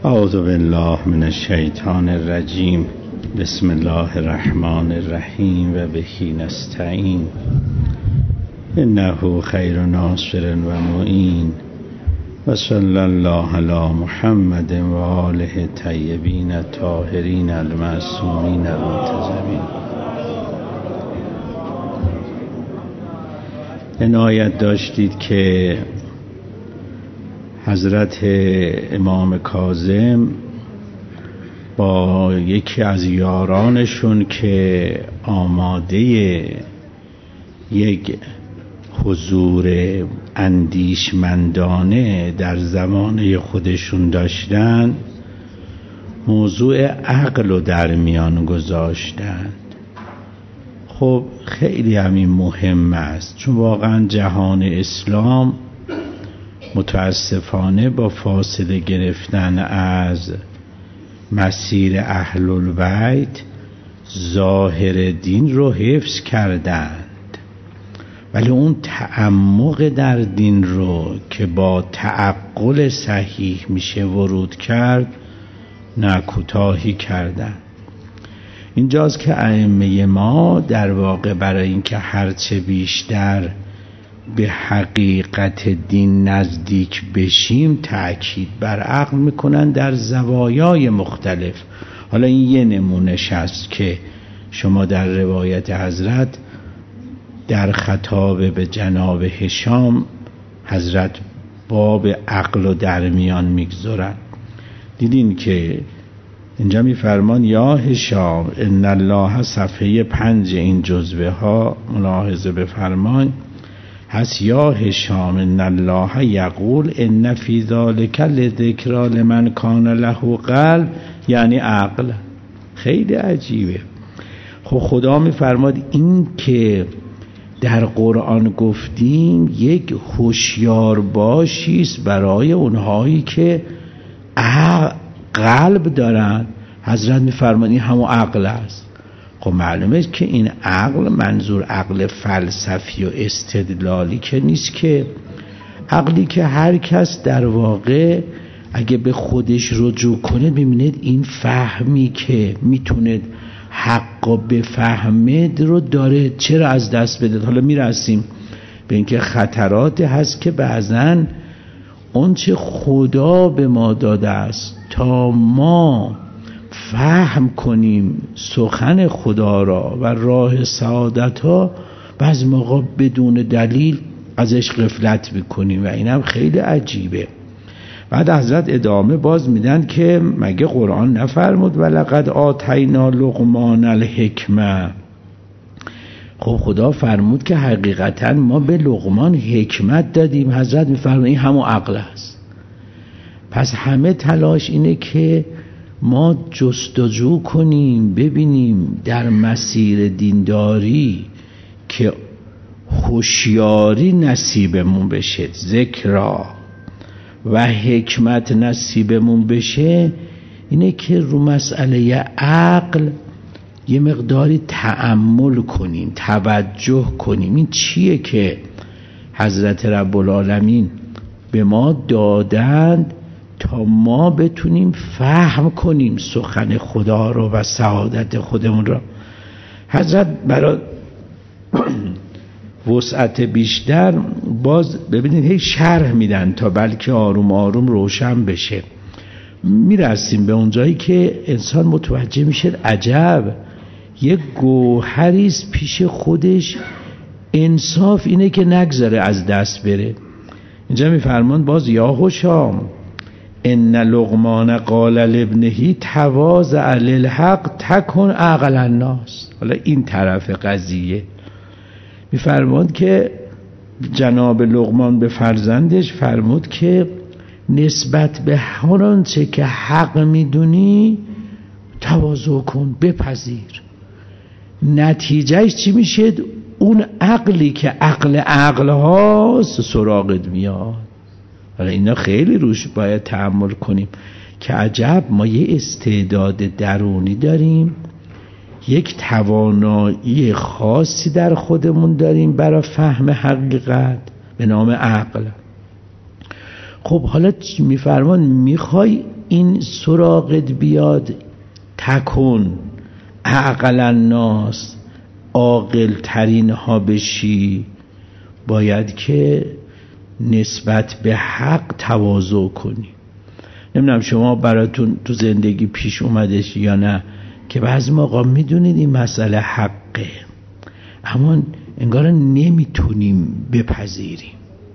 اعوذ بالله من الشیطان الرجیم. بسم الله الرحمن الرحیم و بهی نستعین. انه خیر ناصر و معین و صلی الله علی محمد و آله طیبین الطاهرین المعصومین المنتجبین. عنایت داشتید که حضرت امام کاظم با یکی از یارانشون که آماده یک حضور اندیشمندانه در زمانه خودشون داشتن، موضوع عقل رو در میان گذاشتند. خب خیلی همین مهم است، چون واقعا جهان اسلام متاسفانه با فاصله گرفتن از مسیر اهل البیت ظاهر دین رو حفظ کردند، ولی اون تعمق در دین رو که با تعقل صحیح میشه ورود کرد نه کوتاهی کردند. اینجاست که ائمه ما در واقع برای اینکه هرچه بیشتر به حقیقت دین نزدیک بشیم تأکید بر عقل میکنن در زوایای مختلف. حالا این یه نمونش است که شما در روایت حضرت در خطاب به جناب هشام حضرت باب عقل رو در میان میگذارن. دیدین که اینجا میفرمان یا هشام ان الله، صفحه 5 این جزوه ها ملاحظه بفرمان، هست یا هشام ان الله یقول ان فی ذلک لذکری لمن کان له قلب، یعنی عقل. خیلی عجیبه. خب خدا میفرماد این که در قرآن گفتیم یک هوشیار باشی است برای اونهایی که قلب دارن. حضرت میفرماد این همون عقل است. خب معلومه که این عقل منظور عقل فلسفی و استدلالی که نیست، که عقلی که هر کس در واقع اگه به خودش رجوع کنه ببینید این فهمی که میتونه حق بفهمد رو داره، چرا از دست بده. حالا میرسیم به اینکه خطرات هست که بعضن اون چه خدا به ما داده است تا ما فهم کنیم سخن خدا را و راه سعادت ها، بعض موقع بدون دلیل ازش غفلت میکنیم و اینم خیلی عجیبه. بعد حضرت ادامه باز میدن که مگه قرآن نفرمود ولقد آتینا لقمان الحکمه؟ خب خدا فرمود که حقیقتا ما به لقمان حکمت دادیم. حضرت میفرمود این همون عقل است. پس همه تلاش اینه که ما جستجو کنیم ببینیم در مسیر دینداری که هوشیاری نصیبمون بشه، ذکرا و حکمت نصیبمون بشه، اینه که رو مسئله عقل یه مقداری تأمل کنیم، توجه کنیم این چیه که حضرت رب العالمین به ما دادند تا ما بتونیم فهم کنیم سخن خدا رو و سعادت خودمون رو. حضرت برای وسعت بیشتر باز ببینید هی شرح میدن تا بلکه آروم آروم روشن بشه. میرسیم به اونجایی که انسان متوجه میشه عجب یک گوهریست پیش خودش، انصاف اینه که نگذاره از دست بره. اینجا میفرمان باز یا هشام ان لقمان قال لابنه تواضع للحق تکن اعقل الناس. حالا این طرف قضیه میفرماد که جناب لقمان به فرزندش فرمود که نسبت به هر آنچه که حق میدونی تواضع کن، بپذیر. نتیجهش چی میشه؟ اون عقلی که عقل هاست سراغت میاد. حالا اینا خیلی روش باید تأمل کنیم که عجب ما یه استعداد درونی داریم، یک توانایی خاصی در خودمون داریم برای فهم حقیقت به نام عقل. خب حالا میفرمان میخوای این سراغت بیاد تکن عقل الناس، عاقل ترین ها بشی، باید که نسبت به حق تواضع کنی. نمیدونم شما براتون تو زندگی پیش اومدش یا نه که بعضی موقع میدونید این مسئله حقه اما انگار نمیتونیم بپذیریم.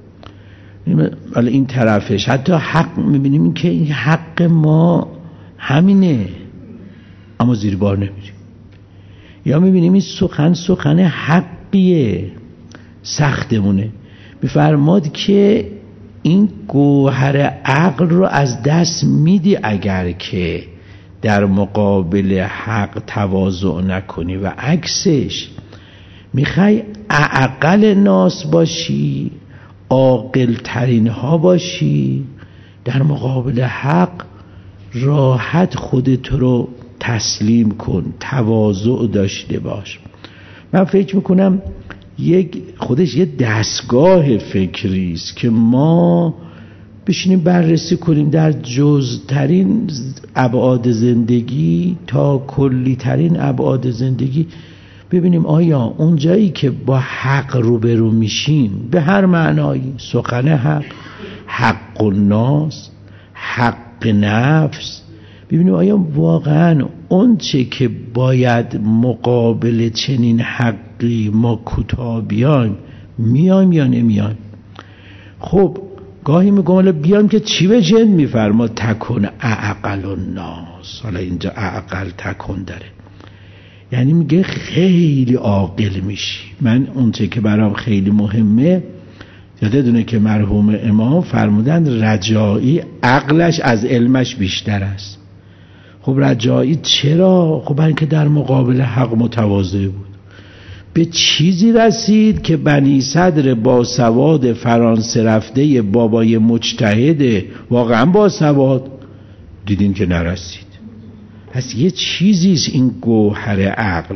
حالا این طرفش حتی حق میبینیم که این حق ما همینه اما زیر بار نمیریم، یا میبینیم این سخن حقیه سختمونه. میفرماد که این گوهر عقل رو از دست میدی اگر که در مقابل حق تواضع نکنی و عکسش میخوای اعقل ناس باشی، عاقل ترین ها باشی، در مقابل حق راحت خودت رو تسلیم کن، تواضع داشته باش. من فکر میکنم خودش یه دستگاه فکری است که ما بشینیم بررسی کنیم در جزءترین ابعاد زندگی تا کلی ترین ابعاد زندگی، ببینیم آیا اون جایی که با حق روبرو میشیم به هر معنایی، سخن حق، حق الناس، حق نفس، ببینیم آیا واقعا اون چه که باید مقابل چنین حقی ما کوتاه بیایم میایم یا نمیایم. خب گاهی میگم حالا بیایم که چی بشه؟ میفرما تکن اعقل الناس. حالا اینجا اعقل تکن داره، یعنی میگه خیلی عاقل میشی. من اون چه که برام خیلی مهمه، یادتونه که مرحوم امام فرمودن رجایی عقلش از علمش بیشتر است. خب رجایی چرا؟ خب برای اینکه در مقابل حق متواضع بود، به چیزی رسید که بنی صدر باسواد فرانسه رفته بابای مجتهد واقعا باسواد دیدین که نرسید. پس یه چیزیست این گوهر عقل.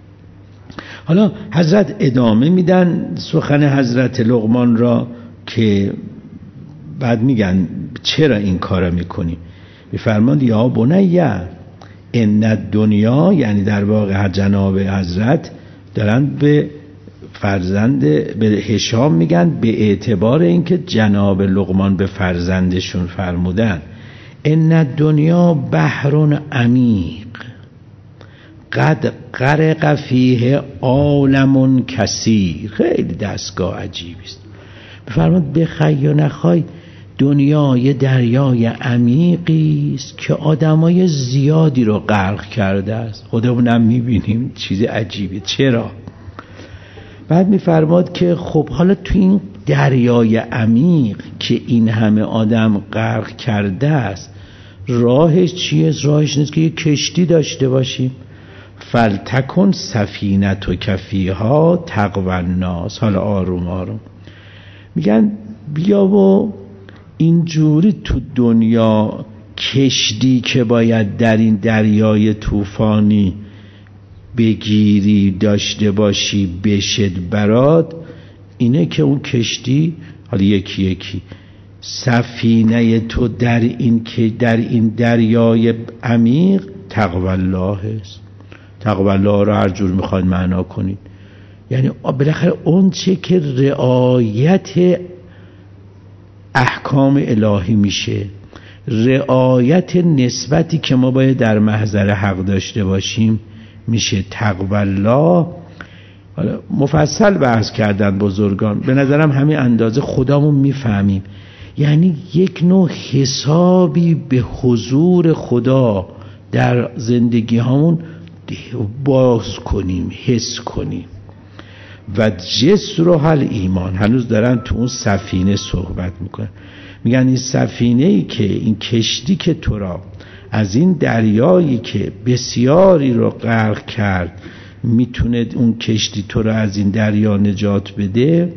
حالا حضرت ادامه میدن سخن حضرت لقمان را که بعد میگن چرا این کارا میکنی؟ میفرماند یا بنیه ان الدنیا، یعنی در واقع جناب حضرت دارن به فرزند به هشام میگن به اعتبار اینکه جناب لقمان به فرزندشون فرمودن ان الدنیا بحر عمیق قد غرق فیه عالم کثیر. خیلی دستگاه عجیبی است. بفرماد بخوای یا نخوای دنیا یه دریای عمیقی است که آدمای زیادی رو غرق کرده است. خودمونم میبینیم چیز عجیبه. چرا؟ بعد میفرماد که خب حالا تو این دریای عمیق که این همه آدم غرق کرده است راهش چیه؟ راهش نیست که یه کشتی داشته باشیم. فلتکن سفینتک فیها تقوی الناس. حالا آروم آروم میگن بیا و اینجوری تو دنیا کشتی که باید در این دریای طوفانی بگیری داشته باشی بشد برات، اینه که اون کشتی حالا یکی یکی سفینه تو در این دریای عمیق تقوی الله است. تقوی الله رو هر جور میخواید معنا کنید، یعنی بالاخره اون چه که رعایت احکام الهی میشه، رعایت نسبتی که ما باید در محضر حق داشته باشیم میشه تقوی الله. حالا مفصل بحث کردن بزرگان، به نظرم همین اندازه خودمون میفهمیم. یعنی یک نوع حسابی به حضور خدا در زندگی همون باز کنیم، حس کنیم. و جسر حل ایمان، هنوز دارن تو اون سفینه صحبت میکنن، میگن این سفینه ای که این کشتی که تو را از این دریایی که بسیاری رو غرق کرد میتونه اون کشتی تو را از این دریا نجات بده.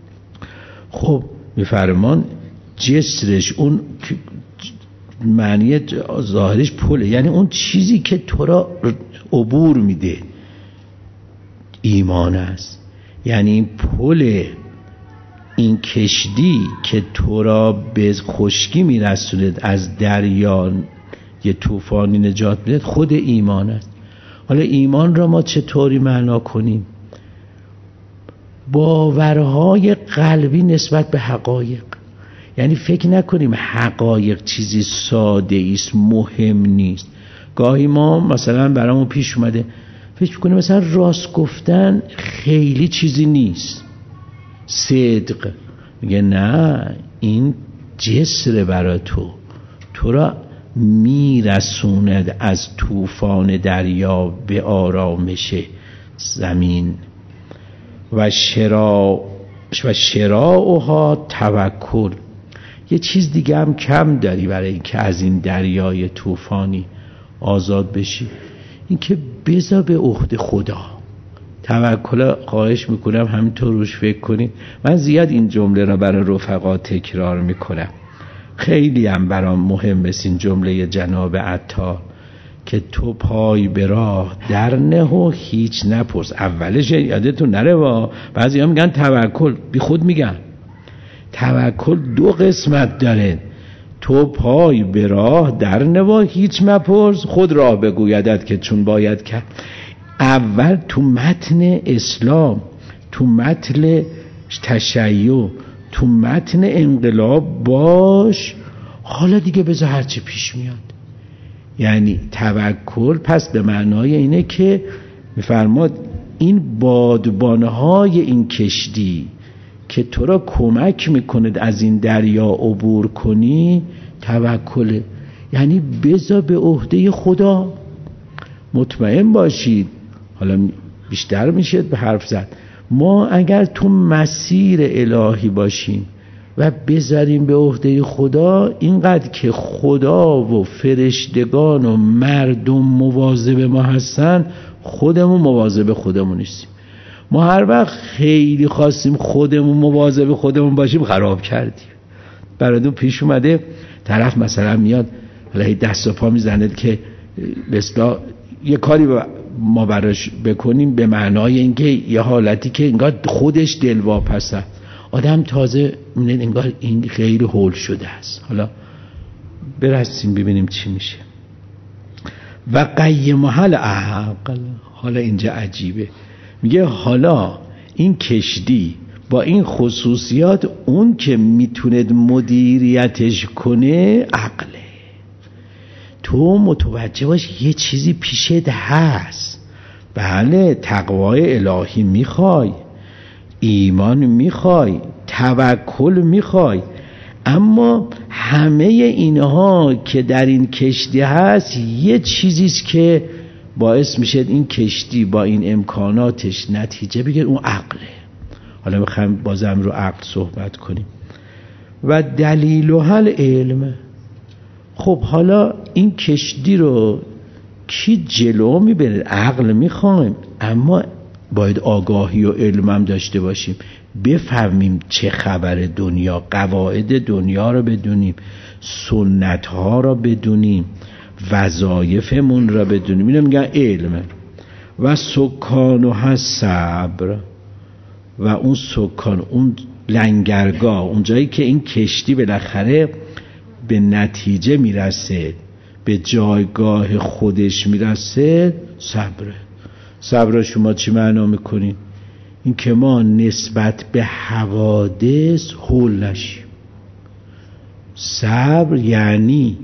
خب میفرمان جسرش، اون معنی ظاهرش پله، یعنی اون چیزی که تو را عبور میده ایمان است. یعنی این پل، این کشتی که تو را به خشکی میرسوند از دریا یه طوفانی نجات میده خود ایمان است. حالا ایمان را ما چطوری معنا کنیم؟ باورهای قلبی نسبت به حقایق. یعنی فکر نکنیم حقایق چیزی ساده است، مهم نیست. گاهی ما مثلا برامون پیش اومده فکر کنیم مثلا راست گفتن خیلی چیزی نیست، صدق. میگه نه، این جسر برای تو را میرسوند از طوفان دریا به آرامش زمین. و شراؤها توکل. یه چیز دیگه هم کم داری برای اینکه از این دریای طوفانی آزاد بشی، اینکه بذار به عهده خدا. توکل خواهش میکنم همینطور روش فکر کنید. من زیاد این جمله را برای رفقا تکرار میکنم، خیلی هم برام مهم است این جمله جناب عطار که تو پای به راه در نه و هیچ نپرس. اولش یادتون نره بعضی ها میگن توکل، بی خود میگن توکل دو قسمت داره. تو پای به راه در نه و هیچ مپرس، خود راه بگویدت که چون باید کرد. اول تو متن اسلام، تو متن تشیع، تو متن انقلاب باش، حالا دیگه بذار هرچی پیش میاد. یعنی توکل پس به معنای اینه که میفرماد این بادبانهای این کشتی که تو را کمک میکند از این دریا عبور کنی توکله. یعنی بذار به عهده خدا. مطمئن باشید، حالا بیشتر میشه به حرف زد، ما اگر تو مسیر الهی باشیم و بذاریم به عهده خدا، اینقدر که خدا و فرشتگان و مردم مواظب ما هستن، خودمون مواظب خودمون نیستیم. ما هر وقت خیلی خواستیم خودمون مواظب خودمون باشیم خراب کردیم. براتون پیش اومده طرف مثلا میاد علیه دست و پا میزنه که بسلا یه کاری ما براش بکنیم، به معنای اینکه یه حالتی که انگار خودش دلواپسه، آدم تازه انگار این خیلی هول شده است. حالا برسیم ببینیم چی میشه. و قیمها العقل. حالا اینجا عجیبه، میگه حالا این کشتی با این خصوصیات اون که میتونه مدیریتش کنه عقله. تو متوجه باش یه چیزی پیشت هست. بله تقوای الهی میخوای، ایمان میخوای، توکل میخوای، اما همه اینها که در این کشتی هست یه چیزیست که باعث میشه این کشتی با این امکاناتش نتیجه بگیره، اون عقله. حالا میخوایم بازم رو عقل صحبت کنیم. و دلیلها العلم. خب حالا این کشتی رو کی جلو میبره؟ عقل میخوایم، اما باید آگاهی و علمم داشته باشیم، بفهمیم چه خبر دنیا، قواعد دنیا رو بدونیم، سنت ها رو بدونیم، وظایفمون رو بدونیم. اینو میگن علم. و سکانها صبر. و اون سکان، اون لنگرگاه، اون جایی که این کشتی بالاخره به نتیجه میرسه، به جایگاه خودش میرسه، صبره. صبر شما چی معنا میکنین؟ این که ما نسبت به حوادث هول نشیم. صبر یعنی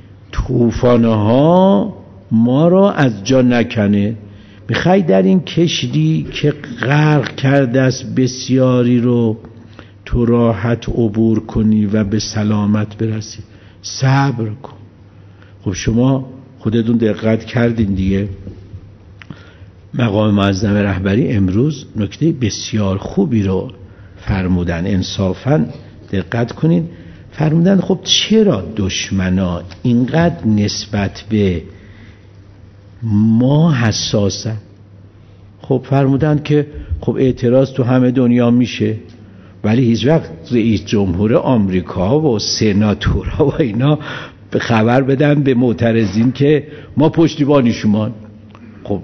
طوفانها ما را از جا نکنه. میخوای در این کشتی که غرق کرده است بسیاری رو تو راحت عبور کنی و به سلامت برسی، صبر کن. خب شما خودتون دقت کردین دیگه، مقام معظم رهبری امروز نکته بسیار خوبی رو فرمودن. انصافاً دقت کنین، فرمودن خب چرا دشمنا اینقدر نسبت به ما حساسن؟ خب فرمودن که خب اعتراض تو همه دنیا میشه، ولی هیچ وقت رئیس جمهور آمریکا و سناتورها و اینا به خبر بدن به معترضین که ما پشتیبانی شما. خب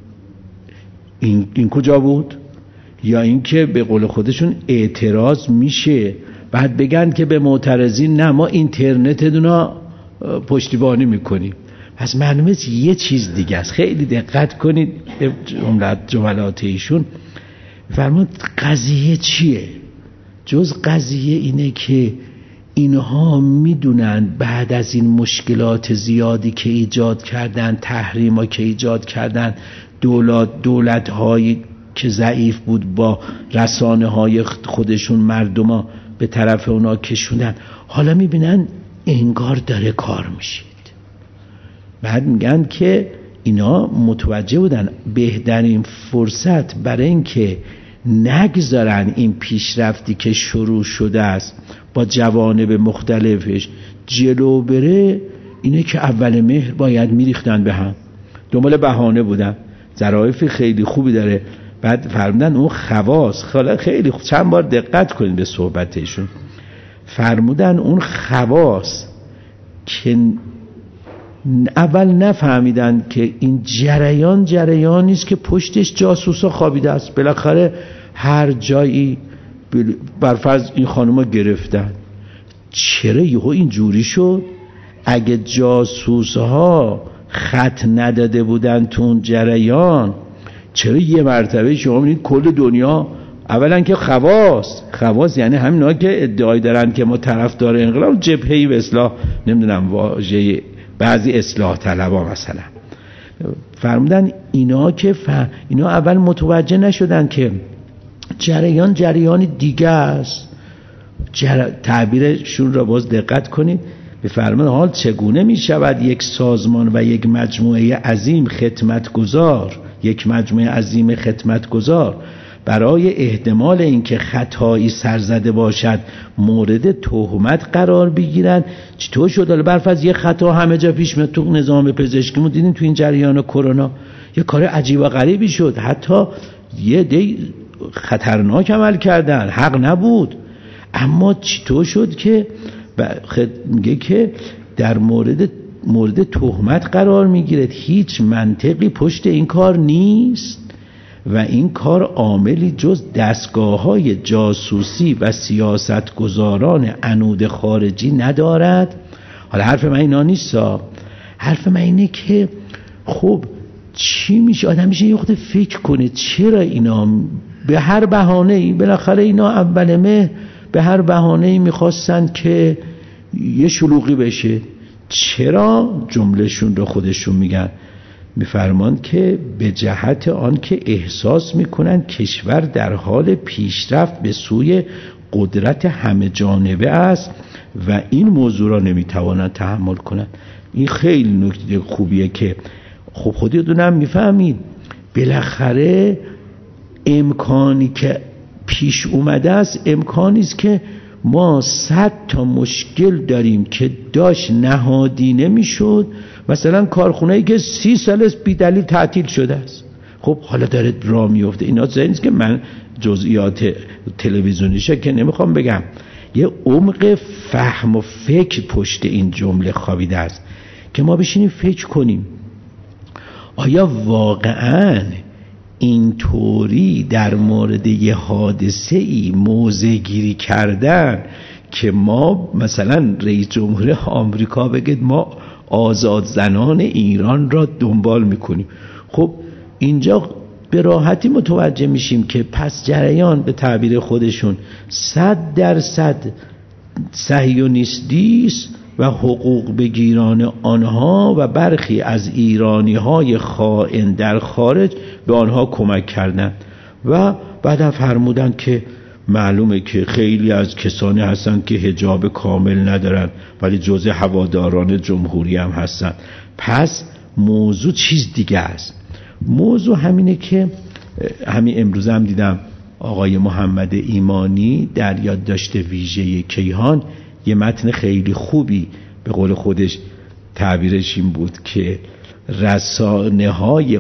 این کجا بود؟ یا اینکه به قول خودشون اعتراض میشه بعد بگن که به معترضین نه ما اینترنت دونا پشتیبانی میکنیم. از معلومه یه چیز دیگه است. خیلی دقت کنید به جملات ایشون. فرمود قضیه چیه؟ جز قضیه اینه که اینها میدونن بعد از این مشکلات زیادی که ایجاد کردن، تحریما که ایجاد کردن، دولت‌هایی که ضعیف بود با رسانه‌های خودشون مردما به طرف اونا کشوندن، حالا میبینن انگار داره کار میشید. بعد میگن که اینا متوجه بودن بهترین فرصت برای اینکه نگذارن این پیشرفتی که شروع شده است با جوانب مختلفش جلو بره اینه که اول مهر باید میریختن به هم. دنبال بهانه بودن. ظرافت خیلی خوبی داره. بعد فرمودن اون خواص، خیلی خوب چند بار دقت کنید به صحبتشون، فرمودن اون خواص که اول نفهمیدن که این جریان نیست که پشتش جاسوسا خوابیده است. بالاخره هر جایی برفرض این خانوما گرفتن، چرا یهو این جوری شد؟ اگه جاسوسها خط نداده بودن تو اون جریان، چرا یه مرتبه شما می‌بینید کل دنیا اولا که خواص یعنی همینا که ادعای دارن که ما طرفدار انقلاب، جبهه‌ای به اصلاح نمیدونم واژه بعضی اصلاح طلبا مثلا، فرمودن اینا که اینا اول متوجه نشدن که جریان دیگه است. تعبیرشون را باز دقت کنید. بفرمایید حال چگونه می شود یک سازمان و یک مجموعه عظیم خدمتگزار برای احتمال اینکه خطایی سرزده باشد مورد تهمت قرار بگیرن؟ چطور شد؟ حالا برفرض یه خطا همه جا پیش میاد. تو نظام پزشکی دیدین تو این جریان کرونا یه کار عجیب و غریبی شد، حتی یه دی خطرناک عمل کردن، حق نبود، اما چطور شد که میگه که در مورد تهمت قرار میگیره؟ هیچ منطقی پشت این کار نیست و این کار عاملی جز دستگاه‌های جاسوسی و سیاستگزاران عنود خارجی ندارد. حالا حرف من اینا نیستا، حرف من اینه که خب چی میشه؟ آدم میشه یه خود فکر کنه چرا اینا به هر بهانه‌ای، بالاخره اینا اول مه به هر بهانه‌ای میخواستن که یه شلوغی بشه. چرا؟ جملهشون رو خودشون میگن، میفرمان که به جهت آن که احساس میکنن کشور در حال پیشرفت به سوی قدرت همه جانبه است و این موضوع را نمیتوانند تحمل کنند. این خیلی نکته خوبیه که خب خودتونم میفهمید بالاخره امکانی که پیش اومده است امکانی است که ما 100 تا مشکل داریم که داشت نهادینه میشد. مثلا کارخونه‌ای که 30 سال است بی دلیل تعطیل شده است، خب حالا داره راه میفته. اینا چیزی نیست که من جزئیات تلویزیونیشه که نمیخوام بگم، یه عمق فهم و فکر پشت این جمله خوابیده است که ما بشینیم فکر کنیم آیا واقعاً اینطوری در مورد یه حادثه‌ای موضع گیری کردن که ما مثلا رئیس جمهور آمریکا بگه ما آزاد زنان ایران را دنبال میکنیم، خب اینجا به راحتی متوجه میشیم که پس جریان به تعبیر خودشون 100% صهیونیستی است و حقوق بگیران آنها و برخی از ایرانی‌های خائن در خارج به آنها کمک کردند. و بعد فرمودن که معلومه که خیلی از کسانی هستند که حجاب کامل ندارن ولی جزء هواداران جمهوری هم هستند. پس موضوع چیز دیگه است. موضوع همینه که همین امروز هم دیدم آقای محمد ایمانی در یادداشت ویژه کیهان یه متن خیلی خوبی به قول خودش تعبیرش این بود که رسانه‌های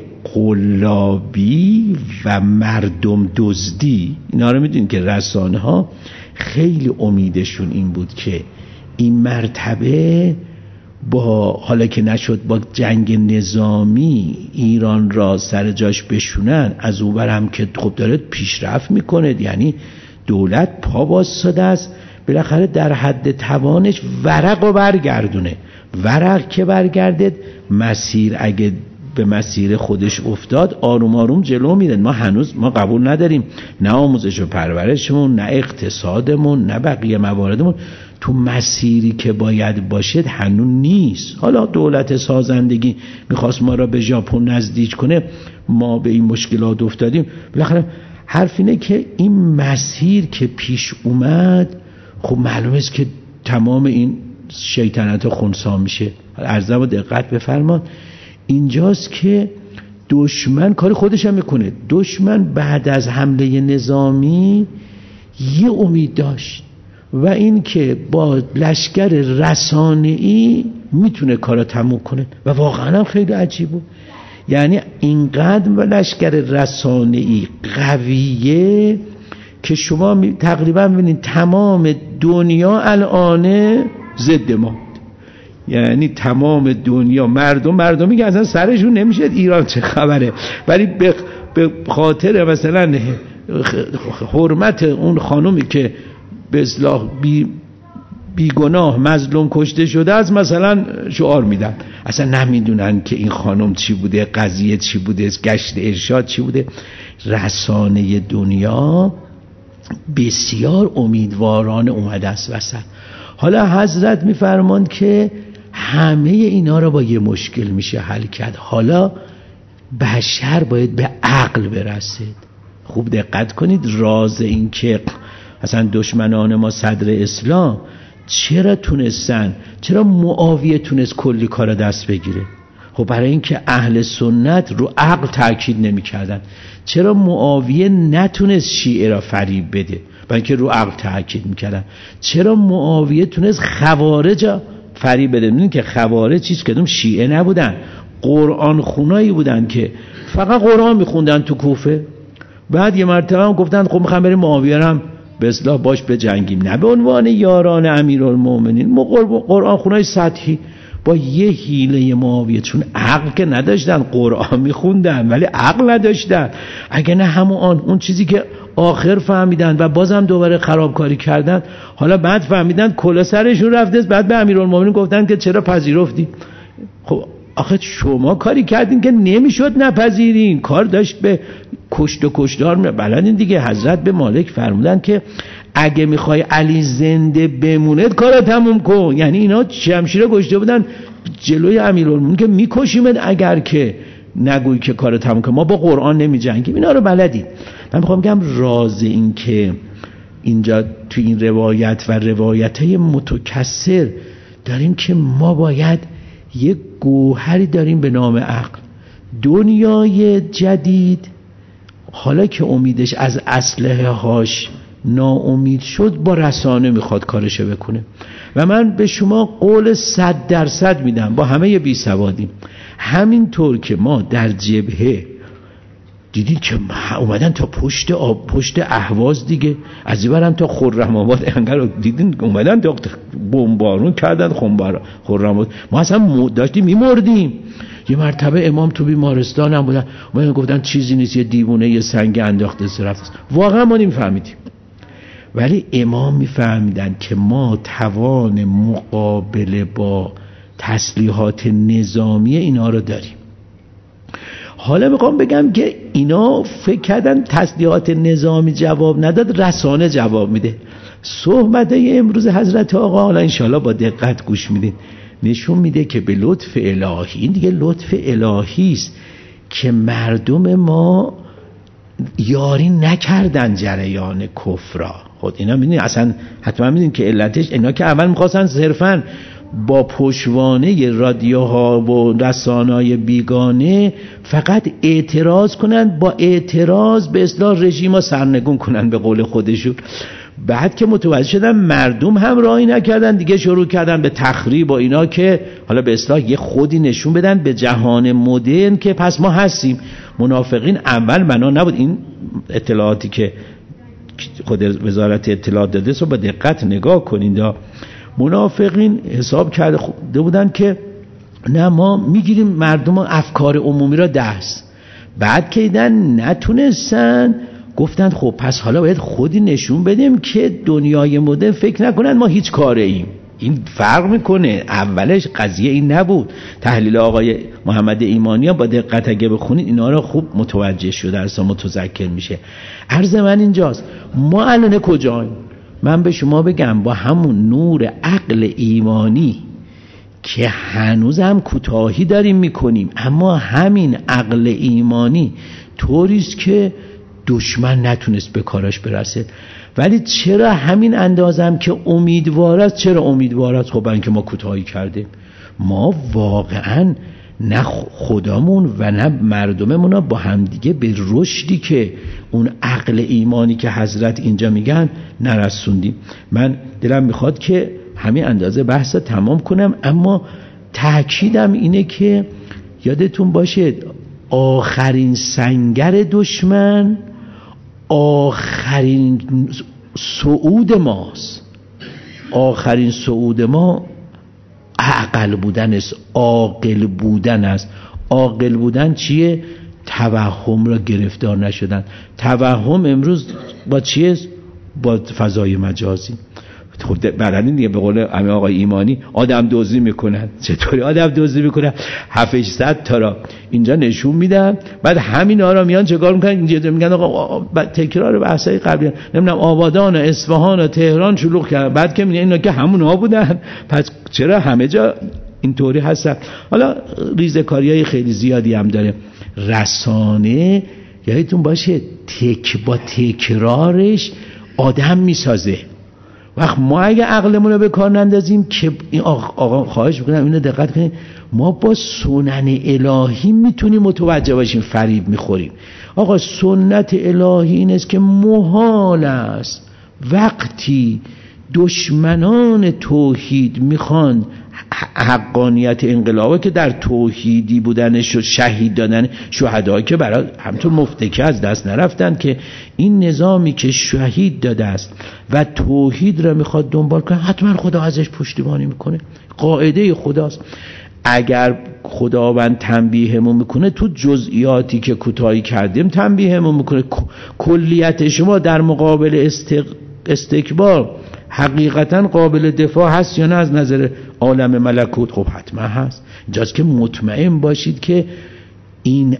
قلابی و مردم دزدی، اینا رو میدونید که رسانه‌ها خیلی امیدشون این بود که این مرتبه با حالا که نشد با جنگ نظامی ایران را سر جاش بشونن، از اون ور هم که خب داره پیشرفت میکنه، یعنی دولت پا واسطاده است، بالاخره در حد توانش ورق رو برگردونه. ورق که برگردد، مسیر اگه به مسیر خودش افتاد آروم آروم جلو میره. ما هنوز قبول نداریم نه آموزش و پرورشمون، نه اقتصادمون، نه بقیه مواردمون تو مسیری که باید باشد هنوز نیست. حالا دولت سازندگی میخواست ما را به ژاپن نزدیک کنه، ما به این مشکلات افتادیم. بالاخره حرف اینه که این مسیر که پیش اومد، خب معلومه است که تمام این شیطنت خنثی میشه. عرضه با دقت بفرمان، اینجاست که دشمن کار خودش هم میکنه. دشمن بعد از حمله نظامی یه امید داشت و این که با لشکر رسانه‌ای میتونه کارا تموم کنه و واقعا هم خیلی عجیب بود. یعنی اینقدر لشکر رسانه‌ای قویه که شما تقریبا ببینید تمام دنیا الان ضد ما. یعنی تمام دنیا مردمی که اصلا سرشون نمیشه ایران چه خبره، ولی به خاطر مثلا حرمت اون خانومی که به اصطلاح بیگناه مظلوم کشته شده از مثلا شعار میدن، اصلا نمیدونن که این خانم چی بوده، قضیه چی بوده، گشت ارشاد چی بوده. رسانه دنیا بسیار امیدوارانه اومده است وسط. حالا حضرت میفرماند که همه اینا رو با یه مشکل میشه حل کرد. حالا بشر باید به عقل برسید. خوب دقت کنید، راز این که اصلا دشمنان ما صدر اسلام چرا معاویه تونست کلی کار دست بگیره؟ خب برای اینکه اهل سنت رو عقل تاکید نمی‌کردن. چرا معاویه نتونست شیعه را فریب بده؟ برای اینکه رو عقل تاکید می‌کردن. چرا معاویه تونست خوارج فریب بده؟ می‌دونید که خوارج چیز کدوم شیعه نبودن، قرآن خونایی بودن که فقط قرآن می‌خوندن تو کوفه. بعد یه مرتبه هم گفتن خب می‌خوام بریم معاویه هم به اصلاح باش بجنگیم، نه به عنوان یاران امیرالمومنین، قرآن خونای سطحی با یه حیله معاویه، چون عقل که نداشتن، قرآن میخوندن ولی عقل نداشتن. اگه نه همون اون چیزی که آخر فهمیدن و بازم دوباره خرابکاری کردن، حالا بعد فهمیدن کلا سرشون رفته، بعد به امیرالمومنین گفتن که چرا پذیرفتی؟ خب آخه شما کاری کردین که نمیشد نپذیرین، کار داشت به کشت و کشتار بلدین دیگه. حضرت به مالک فرمودن که اگه میخوای علی زنده بمونه کارو تموم کن. یعنی اینا شمشیر گشته بودن جلوی امیرالمومنین که میکشیمت اگر که نگویی که کارو تموم کن، ما با قرآن نمیجنگیم. اینا رو بلدید. من میخوام بگم راز این که اینجا تو این روایت و روایتای متکثر داریم که ما باید یک گوهری داریم به نام عقل. دنیای جدید حالا که امیدش از اسلحه هاش ناامید شد، با رسانه میخواد کارشو بکنه. و من به شما قول 100% میدم، با همه بی سوادیم، همینطور که ما در جبهه دیدین که اومدن تا پشت اهواز دیگه، از این برم تا خرم‌آباد انقدر دیدین اومدن تا بمبارون کردن خرم‌آباد. ما اصلا داشتیم میمردیم. یه مرتبه امام تو بیمارستان هم بودن، اومدن گفتن چیزی نیست، یه دیوونه یه سنگ انداخته رفت. واقعا ما نمیفهمیدیم، ولی امام میفهمیدن که ما توان مقابله با تسلیحات نظامی اینا رو داریم. حالا میخوام بگم که اینا فکر کردن تسلیحات نظامی جواب نداد، رسانه جواب میده. صحبت امروز حضرت آقا، حالا انشالله با دقت گوش میدین، نشون میده که به لطف الهی، این دیگه لطف الهی است که مردم ما یاری نکردن جریان کفر. خود اینا میدونید اصلا حتما میدونید که علتش اینا که اول میخواستن صرفاً با پشتوانه رادیوها و رسانه‌های بیگانه فقط اعتراض کنن، با اعتراض به اصلاح رژیم‌ها سرنگون کنن به قول خودشون. بعد که متوجه شدن مردم هم راهی نکردن دیگه، شروع کردن به تخریب و اینا که حالا به اصلاح یه خودی نشون بدن به جهان مدرن که پس ما هستیم. منافقین اول بنا نبود. این اطلاعاتی که خود وزارت اطلاعات داده رو با دقت نگاه کنید. منافقین حساب کرده بودن که نه ما میگیریم مردم افکار عمومی را دست. بعد که دیدن نتونستن، گفتند خب پس حالا باید خودی نشون بدیم که دنیای مدرن فکر نکنن ما هیچ کاره ایم. این فرق میکنه. اولش قضیه این نبود. تحلیل آقای محمد ایمانی ها با دقت اگه بخونید اینا رو خوب متوجه شده، اصلا متذکر میشه. عرض من اینجاست ما الان کجاییم؟ من به شما بگم با همون نور عقل ایمانی که هنوز هم کوتاهی داریم میکنیم، اما همین عقل ایمانی طوریست که دشمن نتونست به کاراش برسه. ولی چرا همین اندازم که امیدوار است؟ چرا امیدوار است؟ خب اینکه ما کوتاهی کردیم. ما واقعا نه خودمون و نه مردممون با همدیگه به رشدی که اون عقل ایمانی که حضرت اینجا میگن نرسوندیم. من دلم میخواد که همین اندازه بحث تمام کنم، اما تأکیدم اینه که یادتون باشه آخرین سنگر دشمن آخرین صعود ماست. آخرین صعود ما عقل بودن است، عاقل بودن است. عاقل بودن چیه؟ توهم را گرفتار نشدن. توهم امروز با چیه؟ با فضای مجازی. خب برای دیگه به قول همین آقای ایمانی آدم دزدی میکنن. چطوری آدم دزدی میکنن؟ 700 تا را اینجا نشون میدن، بعد همین ها را میان چیکار میکنن؟ اینجا میگن آقا تکرار بحثای قبلی، نمیدونم آبادان و اصفهان و تهران شلوغ کردن، بعد که میگن اینا که همون ها بودن، پس چرا همه جا اینطوری هستن؟ حالا ریزه‌کاریای خیلی زیادی هم داره رسانه. یادتون باشه با تکرارش آدم میسازه. وقت ما اگه عقلمون رو به کار نندازیم که این آقا خواهش میکنم اینو دقت کنید، ما با سنن الهی میتونیم متوجه باشیم فریب میخوریم. آقا سنت الهی این است که محال است وقتی دشمنان توحید میخوان حقانیت انقلابه که در توحیدی بودنش و شهید دادن شهدا که برای همطور مفتکه از دست نرفتن، که این نظامی که شهید داده است و توحید را میخواد دنبال کنه حتما خدا ازش پشتیبانی میکنه. قاعده خداست. اگر خداوند تنبیهمون میکنه تو جزئیاتی که کوتاهی کردیم تنبیهمون میکنه، کلیت شما در مقابل استکبار حقیقتا قابل دفاع هست یا نه از نظر عالم ملکوت؟ خب حتما هست. اینجاست که مطمئن باشید که این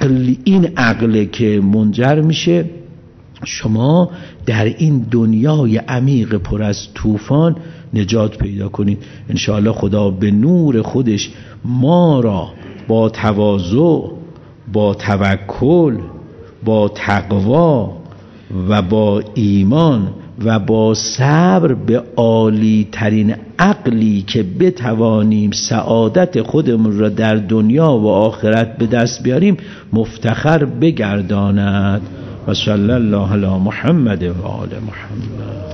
عقل که منجر میشه شما در این دنیای عمیق پر از طوفان نجات پیدا کنید. انشاءالله خدا به نور خودش ما را با تواضع، با توکل، با تقوا و با ایمان و با صبر به عالی ترین عقلی که بتوانیم سعادت خودمون را در دنیا و آخرت به دست بیاریم مفتخر بگرداند. و صلی الله علی محمد و آل محمد.